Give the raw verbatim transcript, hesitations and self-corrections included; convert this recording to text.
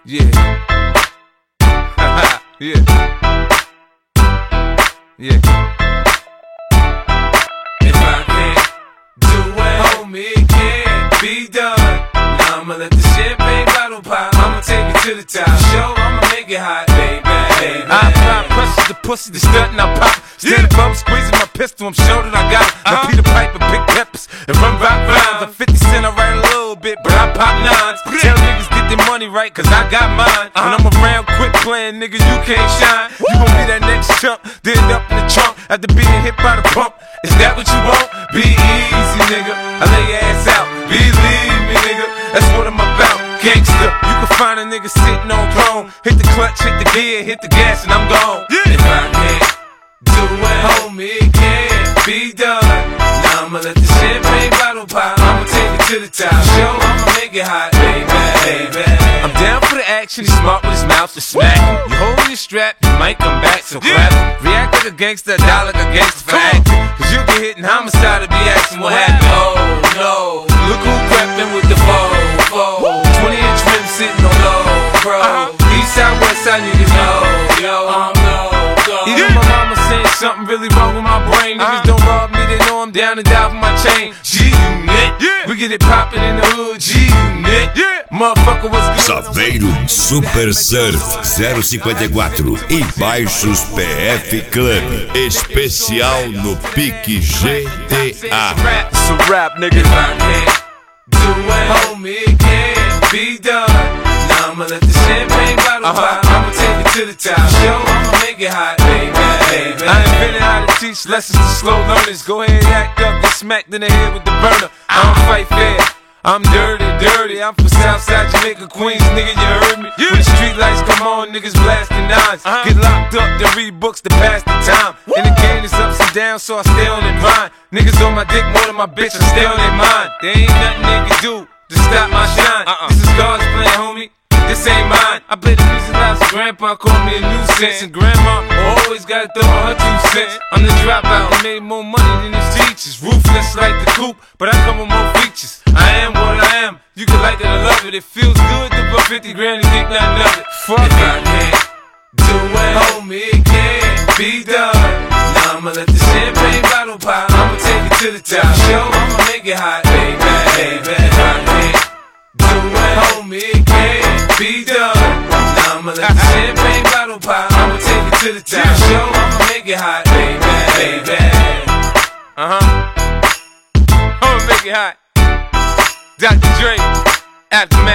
Yeah. Yeah. Yeah. If I can't do it, homie, it can't be done. Now I'ma let the champagne bottle pop. I'ma take it to the top. Show, I'ma make it hot, baby. baby. I apply pressure to pussy, the stunt and I pop. Stand above, squeezing my pistol, I'm sure that I got it. Now Peter Piper, pick peppers, and run rock rhymes. I'm fifty cent, I write a little bit, but I pop nines. Tell niggas get their money right, cause I got mine. When I'm around quick playing, nigga, you can't shine. You gon' be that next chump, then end up in the trunk after being hit by the pump. Is that what you want? Be easy, nigga. I lay your ass out. Believe me, nigga. That's what I'm about. Gangsta. You can find a nigga sitting on throne. Hit the clutch, hit the gear, hit the gas, and I'm gone. Yeah. If I can't do it, homie, it can't be done. Now I'ma let the champagne bottle pop. I'ma take it to the top. Show, I'ma make it hot, baby, baby. I'm down for the action. He's smart with his mouth to smack. You holding your strap, you might come back, so clap. React like a gangster, die like a gangster for acting. Cause you get hit and homicide to be asking what happened. Oh no, look who crept in with the foe, foe. twenty inch rim sitting on low, bro. East side, west side, niggas know, yo, I'm no go. Even my mama saying something really wrong with my brain. Niggas don't rob me, they know I'm down and die for my chain. G-Unit, we get it poppin' in the hood, G-Unit. Motherfucker, what's good? Saveiro Super Surf zero cinquenta e quatro e Baixos P F Club. Especial no Pique G T A. It's a rap, nigga. If I can't do it, homie, it can't be done. Now I'ma let the champagne bottle uh-huh. pop. I'ma take it to the top. Show, I'ma make it hot, baby, baby. I invented how to teach lessons to slow learners. Go ahead, act up, get smacked in the head with the burner. I don't fight fair. I'm dirty, dirty. I'm from Southside Jamaica, Queens, nigga, you heard me? Yeah. When the street lights come on, niggas blasting nines. Uh-huh. Get locked up, then read books to pass the time. Woo. And the game is ups and downs, so I stay on their mind. Niggas on my dick more than my bitch, I stay on their mind. There ain't nothing they can do to stop my shine. Uh-uh. This is God's plan, homie. This ain't mine. I play the music loud, so grandpa called me a nuisance. And grandma always gotta throw her two cents. I'm the dropout, I made more money than his teachers. Ruthless like the coupe, but I come with more features. I am what I am, you can like it or love it. It feels good to put fifty grand and think nothing of it. Fuck if it. I can't do it, homie, it can't be done. Now I'ma let the champagne bottle pop. I'ma take it to the top. Show, I'ma make it hot, baby, baby. If I can't do it, homie, it can't be done. Now I'ma let the champagne bottle pop. I'ma take it to the top. Show, I'ma make it hot, baby, baby. Uh huh. I'ma make it hot. Doctor Dre, Aftermath.